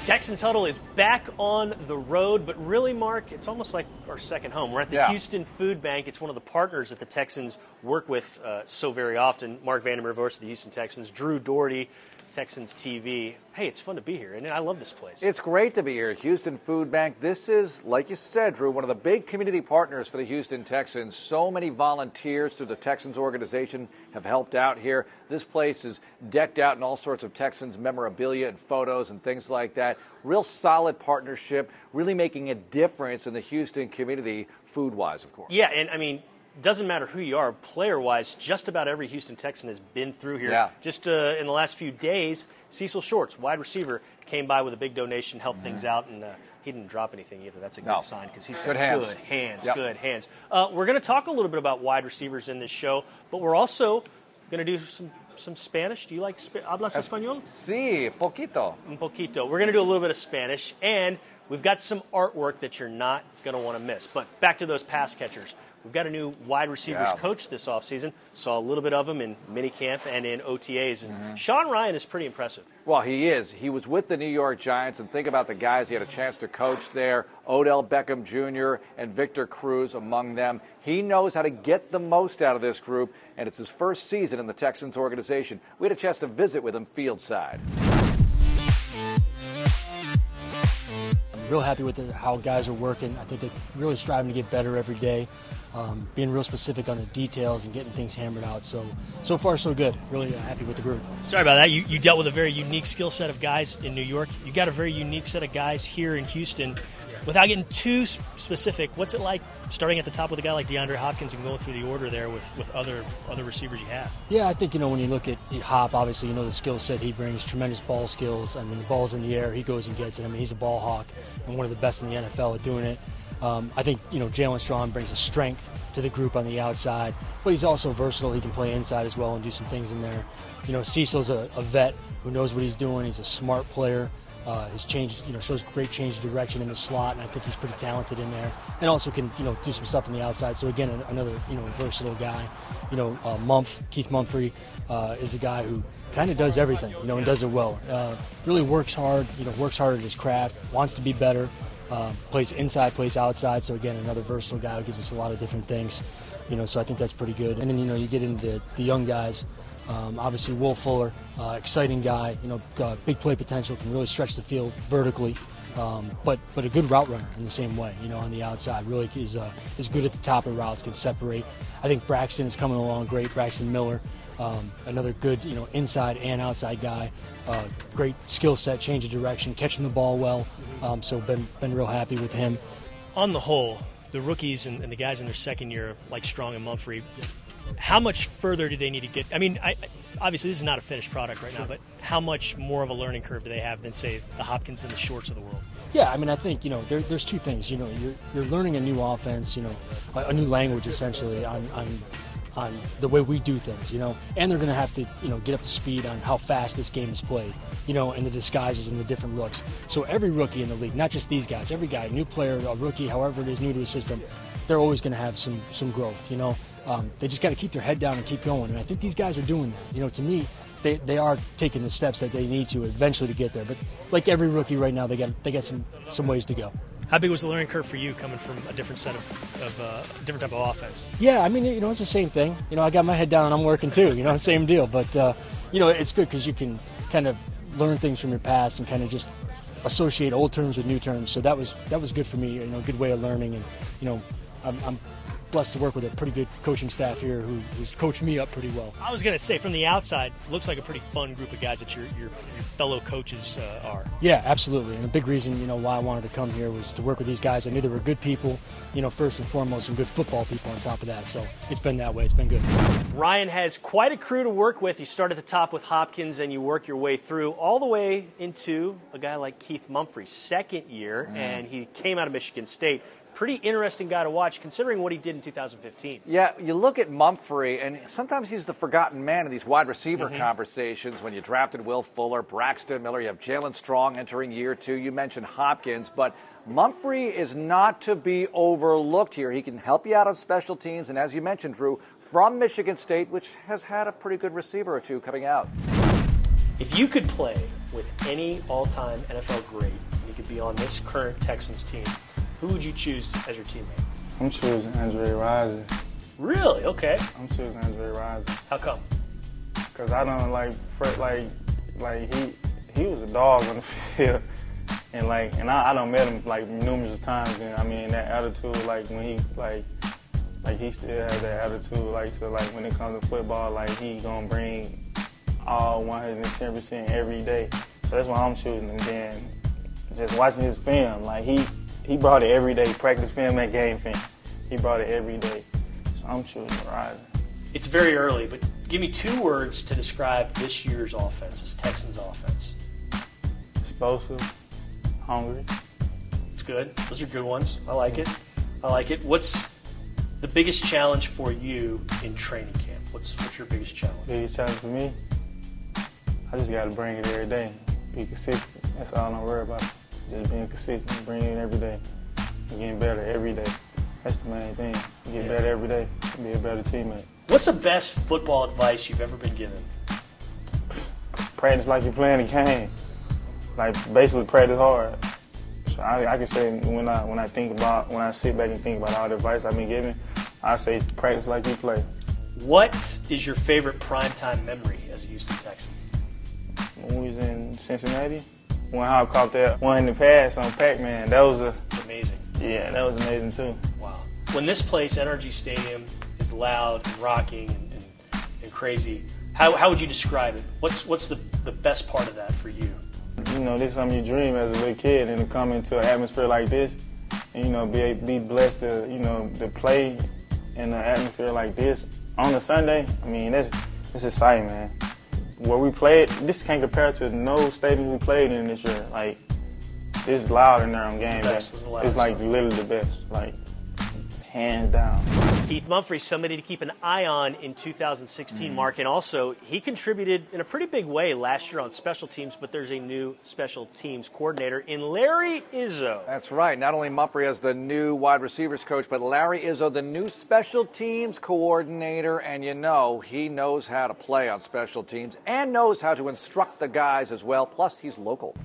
Texans Huddle is back on the road, but really, Mark, it's almost like our second home. We're at the Houston Food Bank. It's one of the partners that the Texans work with so very often. Mark Vandermeer, voice of the Houston Texans, Drew Doherty, Texans TV. Hey, it's fun to be here, and I love this place. It's great to be here. Houston Food Bank. This is, like you said, Drew, one of the big community partners for the Houston Texans. So many volunteers through the Texans organization have helped out here. This place is decked out in all sorts of Texans memorabilia and photos and things like that. Real solid partnership, really making a difference in the Houston community, food-wise, of course. Yeah, and I mean, doesn't matter who you are, player-wise, just about every Houston Texan has been through here. Yeah. Just in the last few days, Cecil Shorts, wide receiver, came by with a big donation, helped things out, and he didn't drop anything either. That's a good sign because he's got good hands. Good hands. We're going to talk a little bit about wide receivers in this show, but we're also going to do some Spanish. Do you like hablas español? Sí, poquito. Un poquito. We're going to do a little bit of Spanish, and we've got some artwork that you're not going to want to miss. But back to those pass catchers. We've got a new wide receivers coach this offseason. Saw a little bit of him in minicamp and in OTAs. And Sean Ryan is pretty impressive. Well, he is. He was with the New York Giants, and think about the guys he had a chance to coach there. Odell Beckham Jr. and Victor Cruz among them. He knows how to get the most out of this group, and it's his first season in the Texans organization. We had a chance to visit with him fieldside. Real happy with how guys are working. I think they're really striving to get better every day, being real specific on the details and getting things hammered out. So far, so good. Really happy with the group. Sorry about that. You dealt with a very unique skill set of guys in New York. You got a very unique set of guys here in Houston. Without getting too specific, what's it like starting at the top with a guy like DeAndre Hopkins and going through the order there with other receivers you have? Yeah, I think, when you look at Hop, obviously, the skill set he brings, tremendous ball skills. I mean, the ball's in the air, he goes and gets it. I mean, he's a ball hawk and one of the best in the NFL at doing it. I think, Jalen Strong brings a strength to the group on the outside, but he's also versatile. He can play inside as well and do some things in there. Cecil's a vet who knows what he's doing. He's a smart player. Has changed, shows great change of direction in the slot, and I think he's pretty talented in there, and also can, do some stuff on the outside. So again, another, versatile guy. Keith Mumphrey is a guy who kind of does everything, and does it well. Really works hard, works hard at his craft, wants to be better, plays inside, plays outside. So again, another versatile guy who gives us a lot of different things, so I think that's pretty good. And then, you get into the young guys. Obviously, Will Fuller, exciting guy, big play potential, can really stretch the field vertically, but a good route runner in the same way, on the outside. Really is good at the top of routes, can separate. I think Braxton is coming along great, Braxton Miller, another good, inside and outside guy, great skill set, change of direction, catching the ball well, so been real happy with him. On the whole, the rookies and the guys in their second year, like Strong and Mumphrey, how much further do they need to get? I mean, obviously this is not a finished product right now, but how much more of a learning curve do they have than, say, the Hopkins and the Shorts of the world? Yeah, I mean, I think, there's two things. You're learning a new offense, a new language essentially on the way we do things, and they're going to have to, get up to speed on how fast this game is played, and the disguises and the different looks. So every rookie in the league, not just these guys, every guy, new player, a rookie, however it is, new to a system, they're always going to have some growth, They just got to keep their head down and keep going, and I think these guys are doing that. To me, they are taking the steps that they need to eventually to get there. But like every rookie right now, they got some ways to go. How big was the learning curve for you coming from a different set of different type of offense? Yeah, I mean, it's the same thing. I got my head down and I'm working too. Same deal. But it's good because you can kind of learn things from your past and kind of just associate old terms with new terms. So that was good for me. A good way of learning, and I'm blessed to work with a pretty good coaching staff here who's coached me up pretty well. I was going to say, from the outside, looks like a pretty fun group of guys that your fellow coaches are. Yeah, absolutely. And a big reason, why I wanted to come here was to work with these guys. I knew they were good people, first and foremost, and good football people on top of that. So it's been that way. It's been good. Ryan has quite a crew to work with. You start at the top with Hopkins, and you work your way through all the way into a guy like Keith Mumphrey, second year, and he came out of Michigan State. Pretty interesting guy to watch, considering what he did in 2015. Yeah, you look at Mumphrey, and sometimes he's the forgotten man in these wide receiver conversations. When you drafted Will Fuller, Braxton Miller, you have Jalen Strong entering year two. You mentioned Hopkins, but Mumphrey is not to be overlooked here. He can help you out on special teams, and as you mentioned, Drew, from Michigan State, which has had a pretty good receiver or two coming out. If you could play with any all-time NFL great, and you could be on this current Texans team, who would you choose as your teammate? I'm choosing Andre Rison. Really? Okay. I'm choosing Andre Rison. How come? Because I don't he was a dog on the field. And I done met him like numerous times, and I mean that attitude, like when he he still has that attitude, when it comes to football, like he gonna bring all 110% every day. So that's why I'm choosing. And then just watching his film, like he brought it every day, practice film and game film. He brought it every day. So I'm choosing Rison. It's very early, but give me 2 words to describe this year's offense, this Texans offense. Explosive. Hungry. It's good. Those are good ones. I like it. I like it. What's the biggest challenge for you in training camp? What's your biggest challenge? Biggest challenge for me? I just got to bring it every day. Be consistent. That's all I'm worried about. Just being consistent, bringing it every day. And getting better every day. That's the main thing. Get better every day. Be a better teammate. What's the best football advice you've ever been given? Practice like you're playing a game. Like basically practice hard. So I can say when I sit back and think about all the advice I've been given, I say practice like you play. What is your favorite primetime memory as a Houston Texan? When we was in Cincinnati, when I caught that one in the pass on Pac-Man, that was amazing. Yeah, that was amazing too. Wow. When this place, NRG Stadium, is loud and rocking and crazy, how would you describe it? What's the best part of that for you? You know, this is something you dream as a little kid, and to come into an atmosphere like this, and be blessed to play in an atmosphere like this on a Sunday. I mean, it's exciting, man. Where we played, this can't compare to no stadium we played in this year. Like, this is loud in there on game. It's like literally the best, like hands down. Keith Mumphrey, somebody to keep an eye on in 2016, Mark, and also he contributed in a pretty big way last year on special teams, but there's a new special teams coordinator in Larry Izzo. That's right. Not only Mumphrey as the new wide receivers coach, but Larry Izzo, the new special teams coordinator, and he knows how to play on special teams and knows how to instruct the guys as well, plus he's local.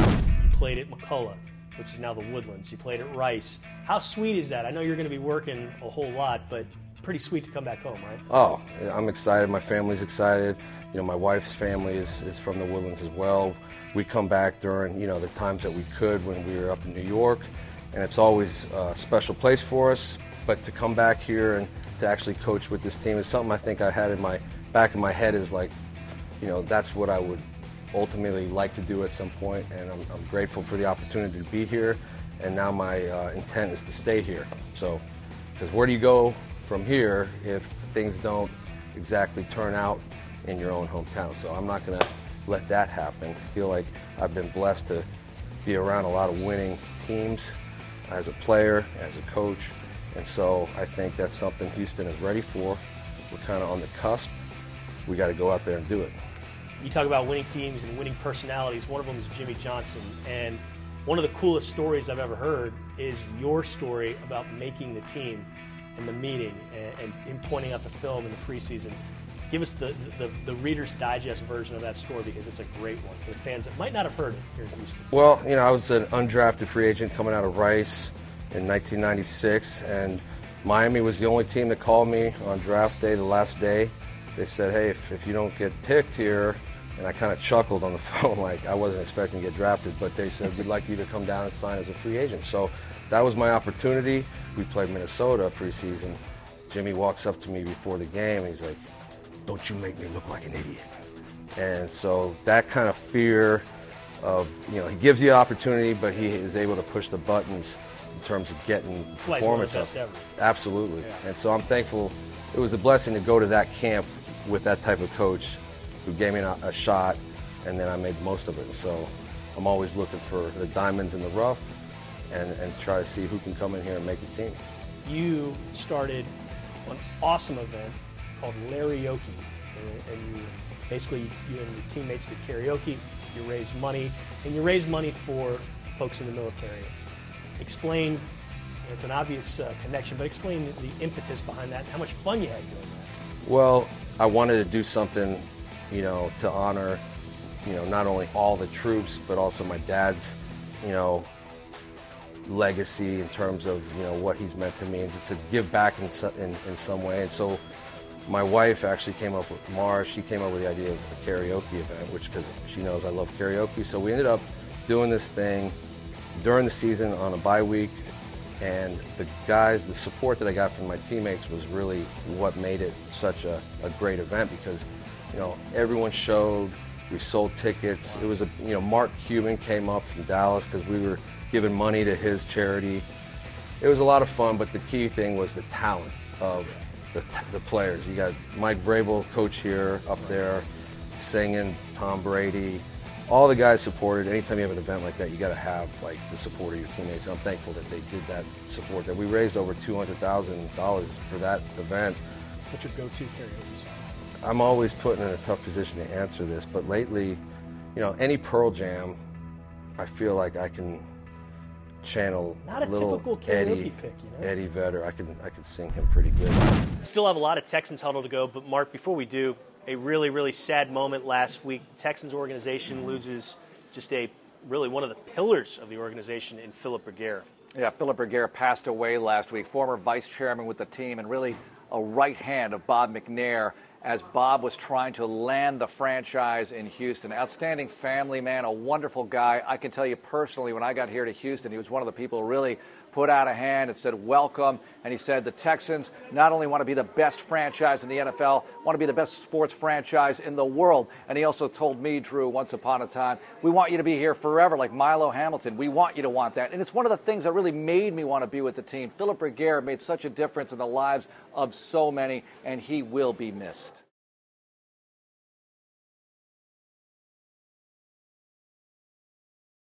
He played at McCullough, which is now the Woodlands. You played at Rice. How sweet is that? I know you're going to be working a whole lot, but pretty sweet to come back home, right? Oh, I'm excited. My family's excited. My wife's family is from the Woodlands as well. We come back during, the times that we could when we were up in New York, and it's always a special place for us. But to come back here and to actually coach with this team is something I think I had in my back of my head is like, that's what I would ultimately like to do at some point, and I'm grateful for the opportunity to be here, and now my intent is to stay here. So, because where do you go from here if things don't exactly turn out in your own hometown? So I'm not going to let that happen. I feel like I've been blessed to be around a lot of winning teams as a player, as a coach, and so I think that's something Houston is ready for. We're kind of on the cusp. We got to go out there and do it. You talk about winning teams and winning personalities. One of them is Jimmy Johnson. And one of the coolest stories I've ever heard is your story about making the team and the meeting and him pointing out the film in the preseason. Give us the Reader's Digest version of that story, because it's a great one for the fans that might not have heard it here in Houston. Well, I was an undrafted free agent coming out of Rice in 1996, and Miami was the only team that called me on draft day, the last day. They said, hey, if you don't get picked here, and I kind of chuckled on the phone like I wasn't expecting to get drafted, but they said, we'd like you to come down and sign as a free agent. So that was my opportunity. We played Minnesota preseason. Jimmy walks up to me before the game, and he's like, don't you make me look like an idiot. And so that kind of fear of, he gives you an opportunity, but he is able to push the buttons in terms of getting performance up. Absolutely. Yeah. And so I'm thankful. It was a blessing to go to that camp with that type of coach who gave me a shot, and then I made most of it. So I'm always looking for the diamonds in the rough and try to see who can come in here and make the team. You started an awesome event called Larryoke, and you and your teammates did karaoke, you raised money, and you raised money for folks in the military. Explain, it's an obvious connection, but explain the impetus behind that and how much fun you had doing that. Well, I wanted to do something, to honor not only all the troops, but also my dad's, legacy in terms of, what he's meant to me, and just to give back in some way. And so my wife actually came up with, Mars, she came up with the idea of a karaoke event, because she knows I love karaoke. So we ended up doing this thing during the season on a bye week. And the support that I got from my teammates was really what made it such a great event, because, everyone showed, we sold tickets. It was Mark Cuban came up from Dallas because we were giving money to his charity. It was a lot of fun, but the key thing was the talent of the players. You got Mike Vrabel, coach here, up there, singing, Tom Brady. All the guys supported. Anytime you have an event like that, you got to have the support of your teammates. And I'm thankful that they did that support. That we raised over $200,000 for that event. What's your go-to karaoke song? I'm always put in a tough position to answer this, but lately, any Pearl Jam, I feel like I can channel Not a little typical karaoke Eddie, pick, Eddie Vedder. I can sing him pretty good. Still have a lot of Texans huddle to go, but Mark, before we do, a really, really sad moment last week. The Texans organization loses just one of the pillars of the organization in Philip Reguer. Yeah, Philip Reguer passed away last week, former vice chairman with the team and really a right hand of Bob McNair as Bob was trying to land the franchise in Houston. Outstanding family man, a wonderful guy. I can tell you personally, when I got here to Houston, he was one of the people who really put out a hand and said, welcome. And he said the Texans not only want to be the best franchise in the NFL, want to be the best sports franchise in the world. And he also told me, Drew, once upon a time, we want you to be here forever, like Milo Hamilton. We want you to want that. And it's one of the things that really made me want to be with the team. Philip Reguer made such a difference in the lives of so many, and he will be missed.